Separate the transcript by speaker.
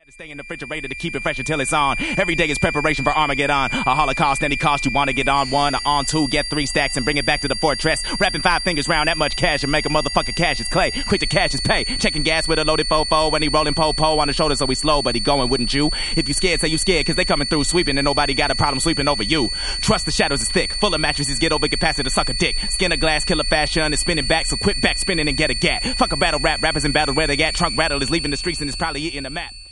Speaker 1: Stay in the refrigerator to keep it fresh until it's on. Every day is preparation for Armageddon. A holocaust, any cost you want to get on one or on two. Get 3 stacks and bring it back to the fortress. Wrapping 5 fingers round that much cash and make a motherfucker cash is clay. Quick to cash is pay. Checking gas with a loaded fofo when he rolling po-po on the shoulder so he slow, but he going, wouldn't you? If you scared, say you scared, cause they coming through sweeping and nobody got a problem sweeping over you. Trust the shadows is thick. Full of mattresses, get over capacity to suck a dick. Skin of glass, killer fashion is spinning back, so quit back spinning and get a gat. Fuck a battle rap, rappers in battle where they at. Trunk rattle is leaving the streets and is probably eating the map.